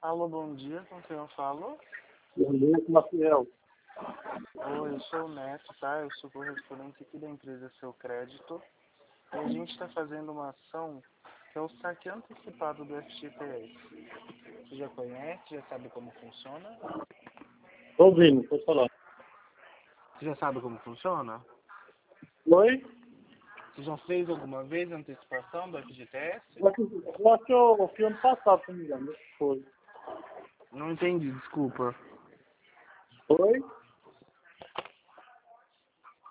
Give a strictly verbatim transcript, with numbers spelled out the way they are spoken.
Alô, bom dia, com quem eu falo? Bom dia, Maciel. Oi, eu sou o Neto, tá? Eu sou correspondente aqui da empresa Seu Crédito. E a gente está fazendo uma ação que é o saque antecipado do F G T S. Você já conhece, já sabe como funciona? Tô ouvindo, pode falar. Você já sabe como funciona? Oi? Você já fez alguma vez a antecipação do F G T S? Eu acho eu acho que eu fui ano passado, se não me engano. Foi. Não entendi, desculpa. Oi?